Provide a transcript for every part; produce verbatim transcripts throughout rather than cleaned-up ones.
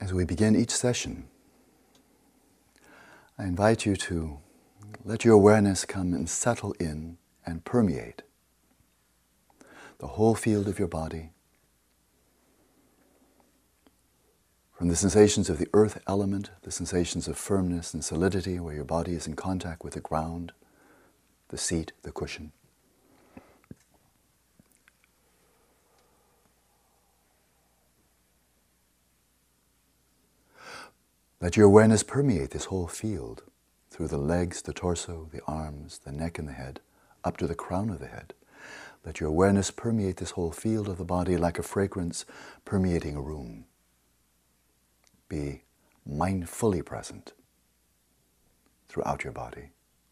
As we begin each session, I invite you to let your awareness come and settle in and permeate the whole field of your body, from the sensations of the earth element, the sensations of firmness and solidity where your body is in contact with the ground, the seat, the cushion. Let your awareness permeate this whole field through the legs, the torso, the arms, the neck and the head, up to the crown of the head. Let your awareness permeate this whole field of the body like a fragrance permeating a room. Be mindfully present throughout your body.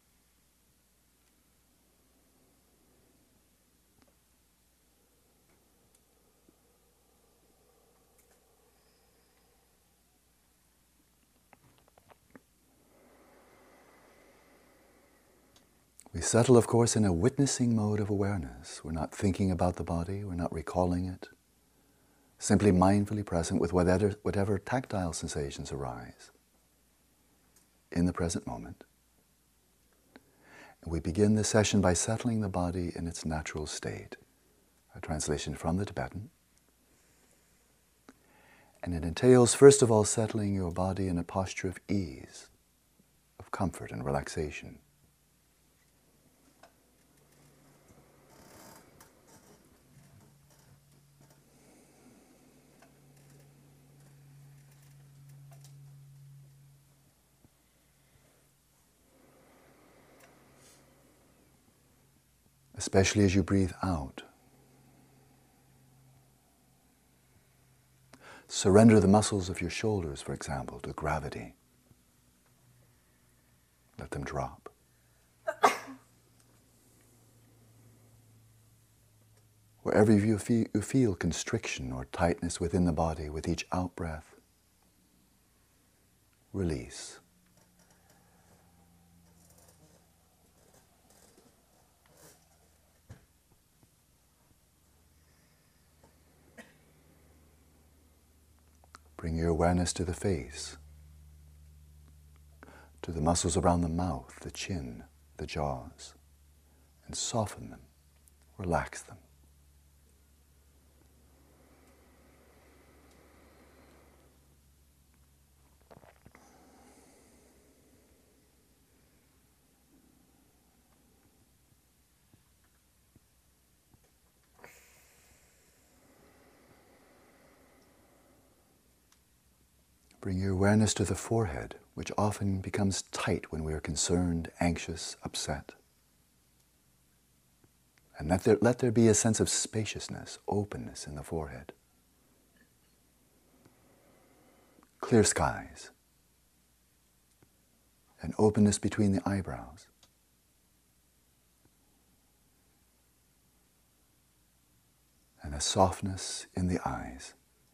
We settle, of course, in a witnessing mode of awareness. We're not thinking about the body, we're not recalling it. Simply mindfully present with whatever, whatever tactile sensations arise in the present moment. And we begin this session by settling the body in its natural state. A translation from the Tibetan. And it entails, first of all, settling your body in a posture of ease, of comfort and relaxation. Especially as you breathe out. Surrender the muscles of your shoulders, for example, to gravity. Let them drop. Wherever you feel, you feel constriction or tightness within the body, with each out-breath, release. Bring your awareness to the face, to the muscles around the mouth, the chin, the jaws, and soften them, relax them. Bring your awareness to the forehead, which often becomes tight when we are concerned, anxious, upset. And let there, let there be a sense of spaciousness, openness in the forehead. Clear skies. An openness between the eyebrows. And a softness in the eyes.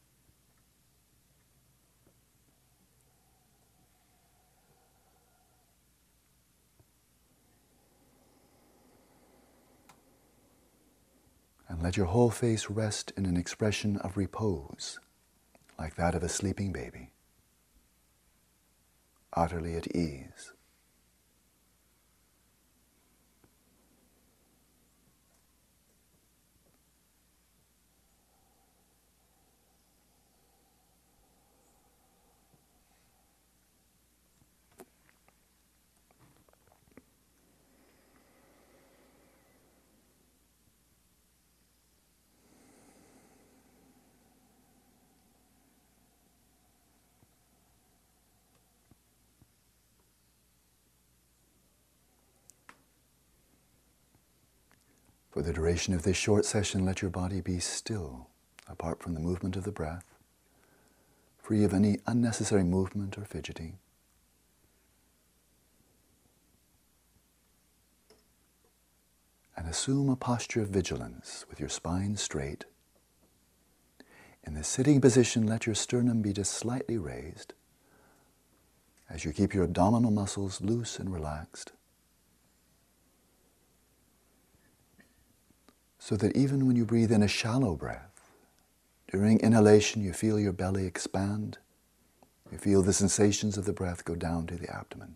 And let your whole face rest in an expression of repose, like that of a sleeping baby, utterly at ease. For the duration of this short session, let your body be still, apart from the movement of the breath, free of any unnecessary movement or fidgeting. And assume a posture of vigilance with your spine straight. In the sitting position, let your sternum be just slightly raised as you keep your abdominal muscles loose and relaxed, so that even when you breathe in a shallow breath, during inhalation you feel your belly expand, You feel the sensations of the breath go down to the abdomen.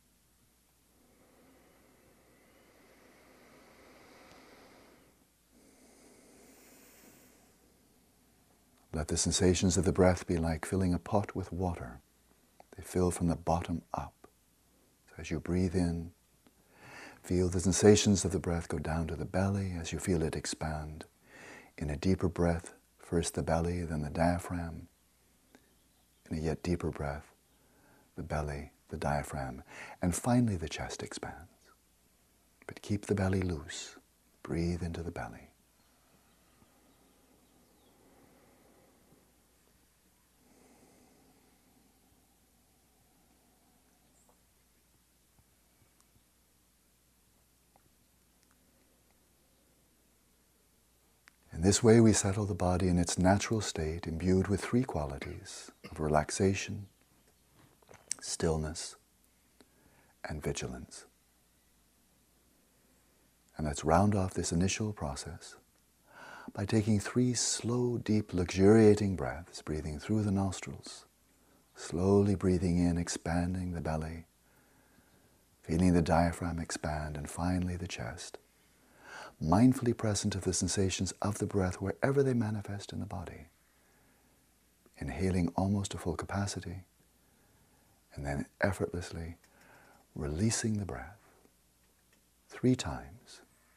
Let the sensations of the breath be like filling a pot with water. They fill from the bottom up. So as you breathe in, feel the sensations of the breath go down to the belly as you feel it expand. In a deeper breath, first the belly, then the diaphragm. In a yet deeper breath, the belly, the diaphragm, and finally the chest expands. But keep the belly loose. Breathe into the belly. In this way we settle the body in its natural state, imbued with three qualities of relaxation, stillness, and vigilance. And let's round off this initial process by taking three slow, deep, luxuriating breaths, breathing through the nostrils, slowly breathing in, expanding the belly, feeling the diaphragm expand, and finally the chest. Mindfully present to the sensations of the breath wherever they manifest in the body. Inhaling almost to full capacity, and then effortlessly releasing the breath three times.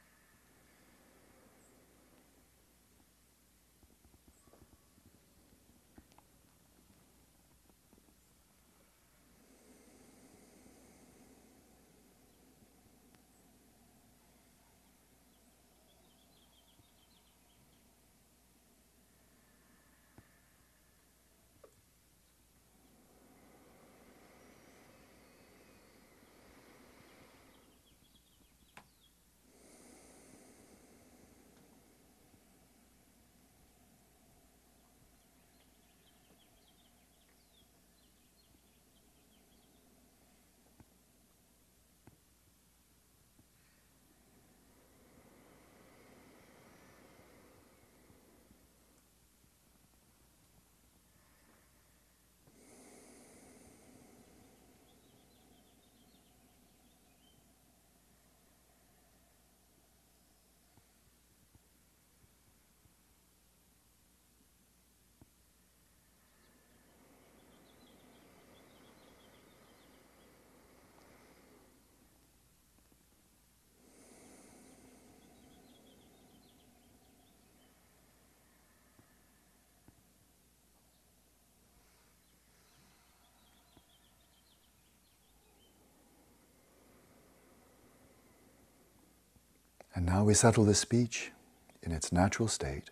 And now we settle the speech in its natural state,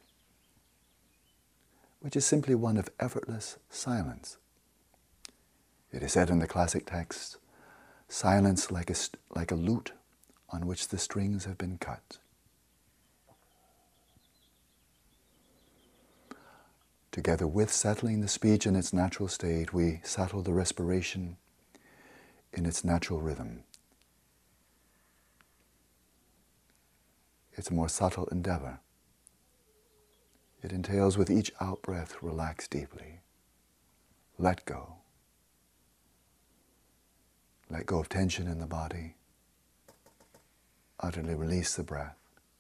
which is simply one of effortless silence. It is said in the classic texts, silence like a, like a lute on which the strings have been cut. Together with settling the speech in its natural state, we settle the respiration in its natural rhythm. It's a more subtle endeavor. It entails with each out-breath, relax deeply. Let go. Let go of tension in the body. Utterly release the breath.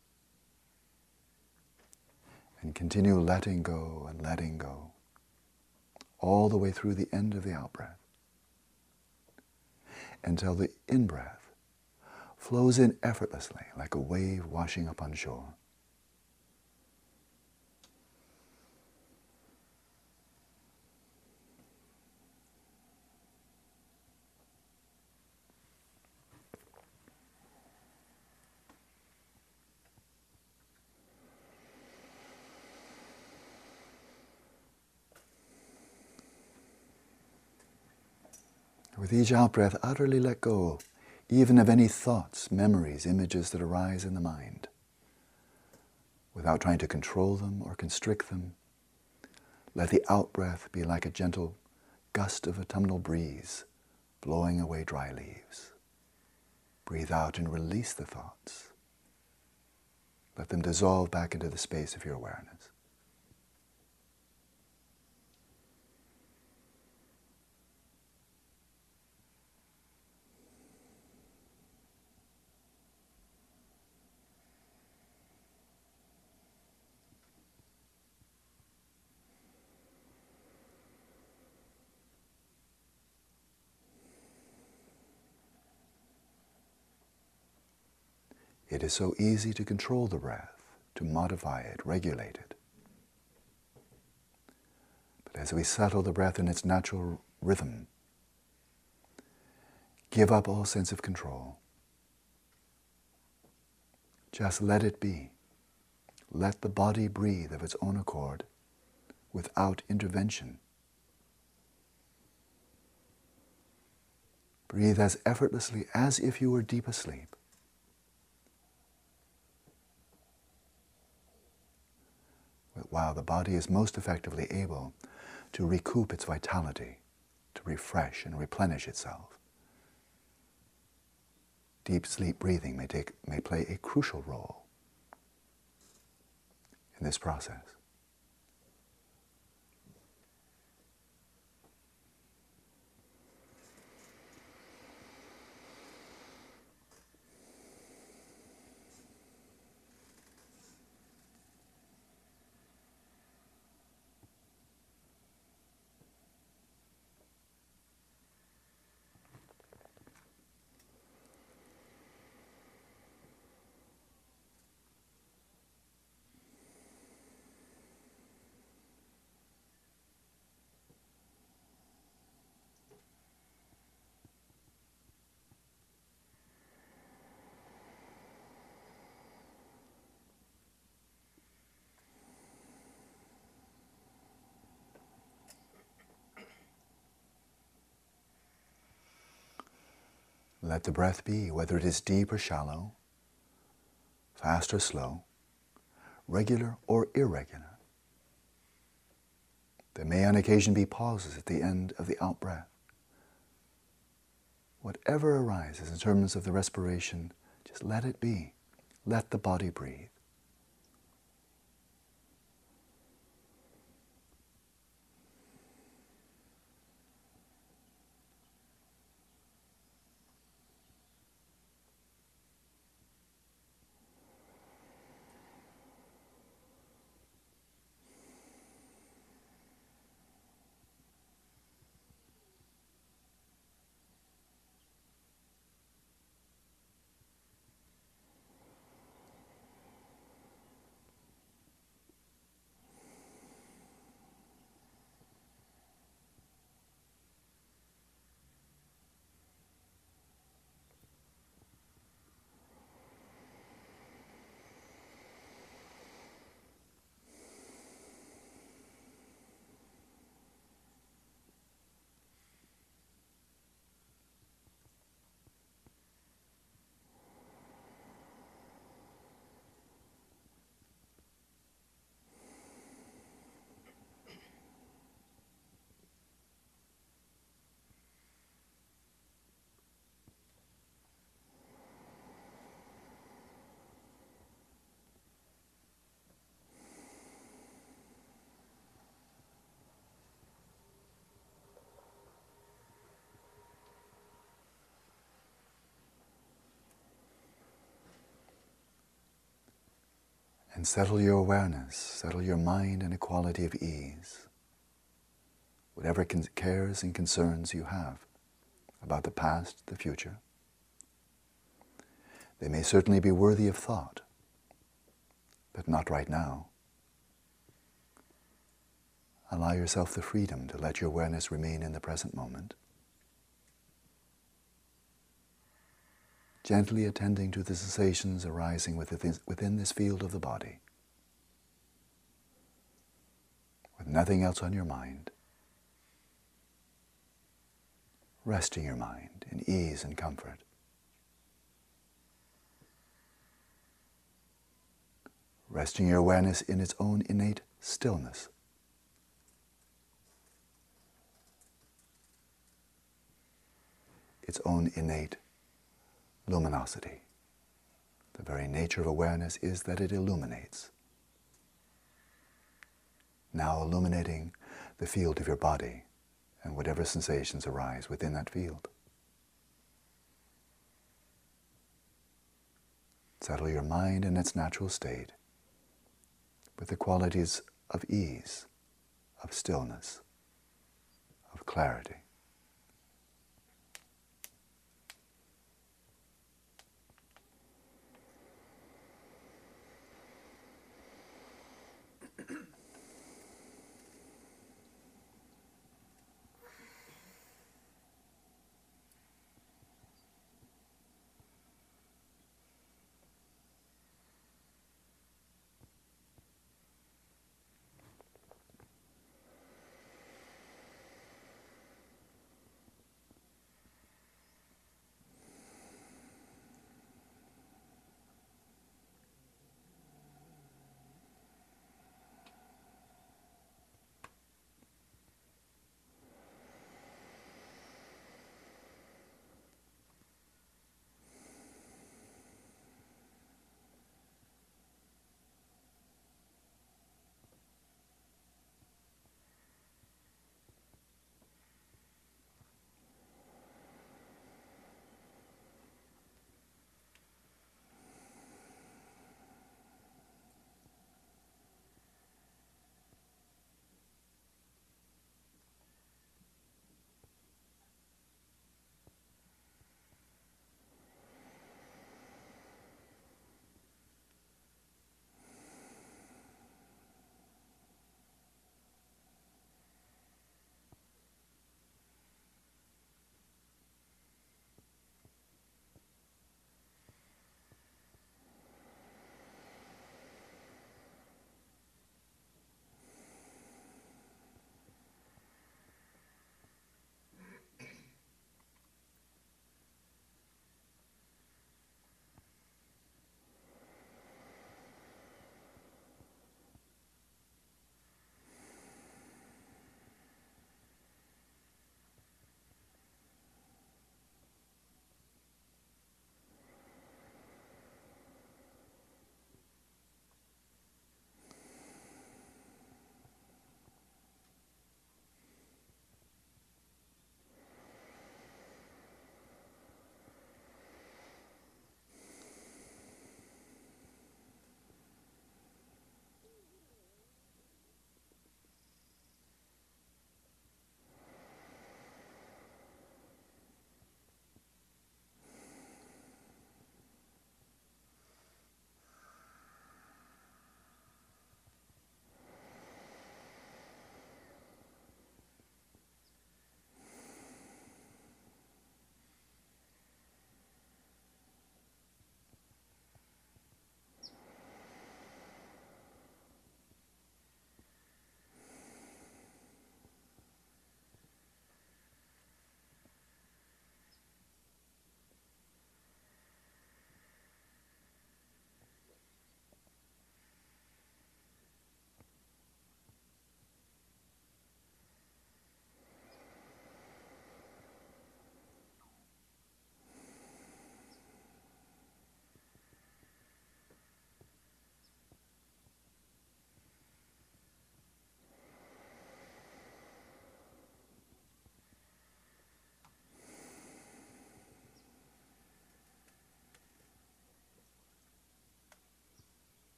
And continue letting go and letting go all the way through the end of the out-breath until the in-breath flows in effortlessly like a wave washing up on shore. With each out-breath, utterly let go even of any thoughts, memories, images that arise in the mind. Without trying to control them or constrict them, let the out-breath be like a gentle gust of autumnal breeze blowing away dry leaves. Breathe out and release the thoughts. Let them dissolve back into the space of your awareness. It is so easy to control the breath, to modify it, regulate it. But as we settle the breath in its natural rhythm, give up all sense of control. Just let it be. Let the body breathe of its own accord without intervention. Breathe as effortlessly as if you were deep asleep. While the body is most effectively able to recoup its vitality, to refresh and replenish itself. Deep sleep breathing may, take, may play a crucial role in this process. Let the breath be, whether it is deep or shallow, fast or slow, regular or irregular. There may on occasion be pauses at the end of the out-breath. Whatever arises in terms of the respiration, just let it be. Let the body breathe. And settle your awareness, settle your mind in a quality of ease. Whatever cares and concerns you have about the past, the future, they may certainly be worthy of thought, but not right now. Allow yourself the freedom to let your awareness remain in the present moment, gently attending to the sensations arising within this field of the body, with nothing else on your mind, resting your mind in ease and comfort. Resting your awareness in its own innate stillness. Its own innate luminosity. The very nature of awareness is that it illuminates. Now illuminating the field of your body and whatever sensations arise within that field. Settle your mind in its natural state with the qualities of ease, of stillness, of clarity.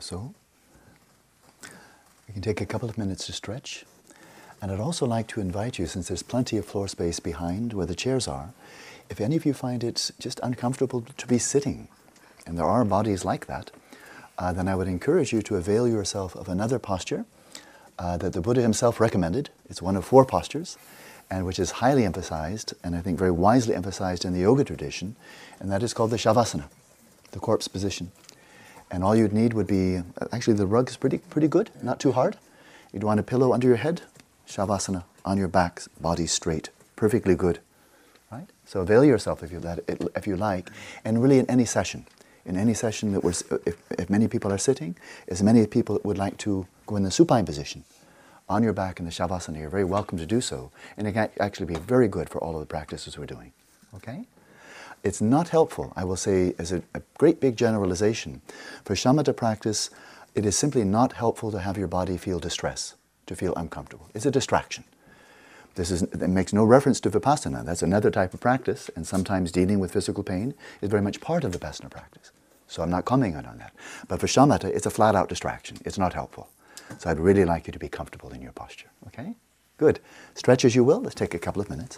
so. You can take a couple of minutes to stretch. And I'd also like to invite you, since there's plenty of floor space behind where the chairs are, if any of you find it just uncomfortable to be sitting, and there are bodies like that, uh, then I would encourage you to avail yourself of another posture uh, that the Buddha himself recommended. It's one of four postures, and which is highly emphasized, and I think very wisely emphasized in the yoga tradition, and that is called the Shavasana, the corpse position. And all you'd need would be, actually the rug is pretty, pretty good, not too hard. You'd want a pillow under your head, Shavasana, on your back, body straight, perfectly good, right? So avail yourself if you, let it, if you like, and really in any session, in any session that we're, if, if many people are sitting, as many people would like to go in the supine position, on your back in the Shavasana, you're very welcome to do so, and it can actually be very good for all of the practices we're doing, okay? It's not helpful, I will say, as a, a great big generalization. For shamatha practice, it is simply not helpful to have your body feel distress, to feel uncomfortable. It's a distraction. This is, it makes no reference to Vipassana. That's another type of practice, and sometimes dealing with physical pain is very much part of Vipassana practice. So I'm not commenting on that. But for shamatha, it's a flat-out distraction. It's not helpful. So I'd really like you to be comfortable in your posture, okay? Good. Stretch as you will. Let's take a couple of minutes.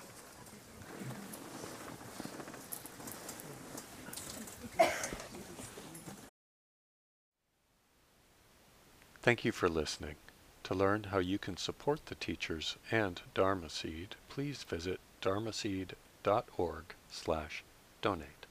Thank you for listening. To learn how you can support the teachers and Dharma Seed, please visit dharmaseed dot org slash donate.